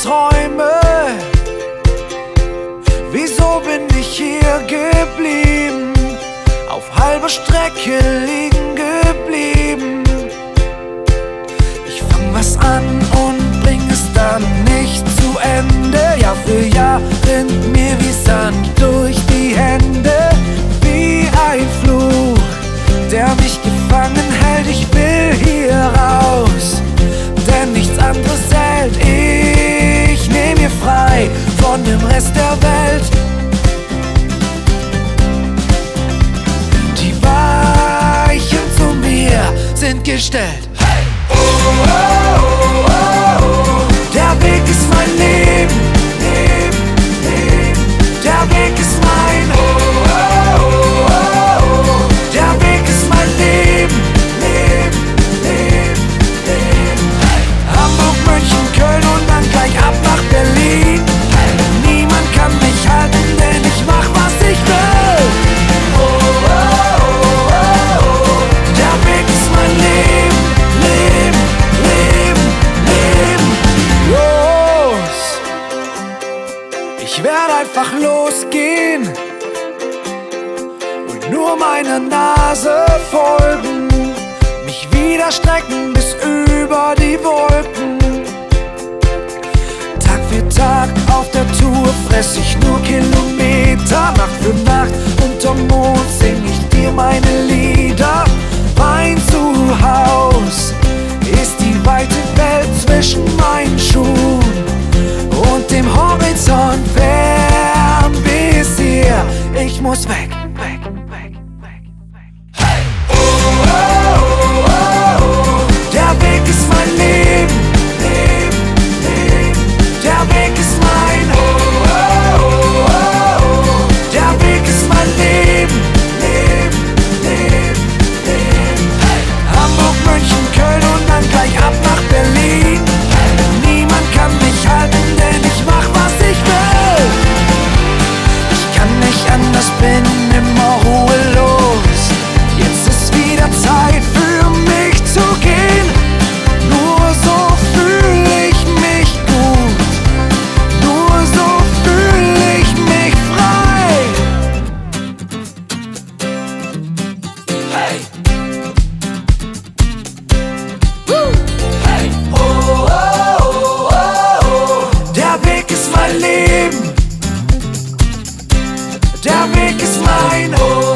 Träume. Wieso bin ich hier geblieben? Auf halber Strecke liegen geblieben. Ich fang was an und bring es dann nicht zu Ende. Jahr für Jahr rinnt mir wie Sand durch die Hände. Wie ein Fluch, der mich gefangen hält. Ich will hier raus, denn nichts anderes hält. Ich nehm mir frei von dem Rest der Welt. Die Weichen zu mir sind gestellt. Hey! Oh, oh, oh, oh, oh. Der Weg ist mein Leben, Leben, Leben. Der Weg ist mein oh, oh, oh, oh. Der Weg ist mein Leben, Leben, Leben, Leben. Hey! Hamburg, München, Köln und dann gleich ab nach Berlin. Hey! Niemand kann mich halten, denn ich mach, was ich will. Oh, oh, oh, oh, oh. Der Weg ist mein Leben, Leben, Leben, Leben. Los! Ich werd einfach losgehen und nur meiner Nase folgen, mich wieder strecken bis über die Wolken. Tag für Tag auf der Tour fress ich nur Kilometer. Nacht für Nacht unterm Mond sing ich dir meine Lieder. Mein Zuhause ist die weite Welt zwischen meinen Schuhen und dem Horizont fern bis hier. Ich muss weg, weg, weg, weg, weg. Hey! Oh, oh, oh, oh, oh. Der Weg ist mein Leben, Leben, Leben. Der Weg ist mein oh, oh, oh, oh. Der Weg ist mein Leben, Leben, Leben, Leben. Hey! Hamburg, München, Köln und dann gleich ab nach Berlin. Hey! Niemand kann mich halten, denn ich mach, was ich will. Ich kann nicht anders, bin immer ruhelos. Jetzt ist wieder Zeit für mich zu gehen. Nur so fühl ich mich gut. Nur so fühl ich mich frei. Hey! Hey! Oh, oh, oh, oh, oh. Der Weg ist mein Leben. Der Weg ist mein oh.